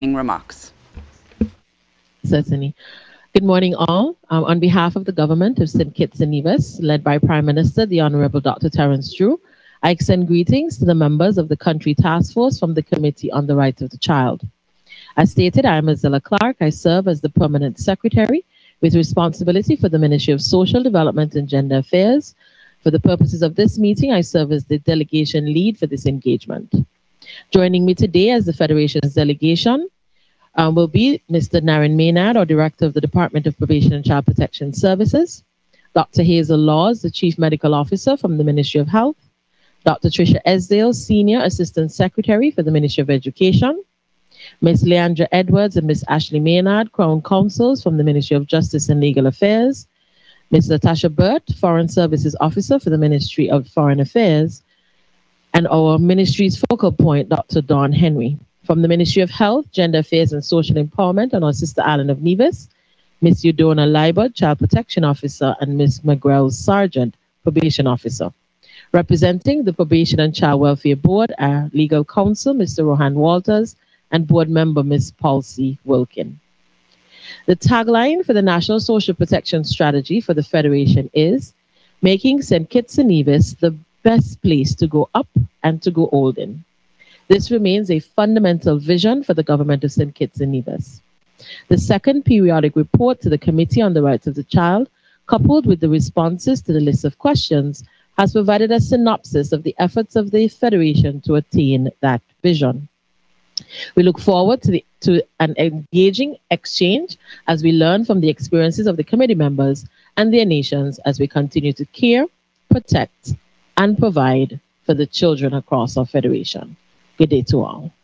opening remarks. Certainly. Good morning, all. On behalf of the government of St. Kitts and Nevis, led by Prime Minister the Honorable Dr. Terence Drew, I extend greetings to the members of the Country Task Force from the Committee on the Rights of the Child. As stated, I am Azilla Clark. I serve as the Permanent Secretary with responsibility for the Ministry of Social Development and Gender Affairs. For the purposes of this meeting, I serve as the delegation lead for this engagement. Joining me today as the Federation's delegation will be Mr. Naren Maynard, our Director of the Department of Probation and Child Protection Services, Dr. Hazel Laws, the Chief Medical Officer from the Ministry of Health, Dr. Tricia Esdale, Senior Assistant Secretary for the Ministry of Education, Ms. Leandra Edwards and Ms. Ashley Maynard, Crown Counsels from the Ministry of Justice and Legal Affairs, Ms. Natasha Burt, Foreign Services Officer for the Ministry of Foreign Affairs, and our ministry's focal point, Dr. Dawn Henry. From the Ministry of Health, Gender Affairs and Social Empowerment, on our sister island of Nevis, Ms. Udona Liber, Child Protection Officer, and Ms. McGrell Sargent, Probation Officer. Representing the Probation and Child Welfare Board, our legal counsel, Mr. Rohan Walters, and board member, Ms. Palsy Wilkin. The tagline for the National Social Protection Strategy for the Federation is making St. Kitts and Nevis the best place to grow up and to grow old in. This remains a fundamental vision for the government of St. Kitts and Nevis. The second periodic report to the Committee on the Rights of the Child, coupled with the responses to the list of questions, has provided a synopsis of the efforts of the Federation to attain that vision. We look forward to an engaging exchange as we learn from the experiences of the committee members and their nations as we continue to care, protect, and provide for the children across our Federation. Good day to all.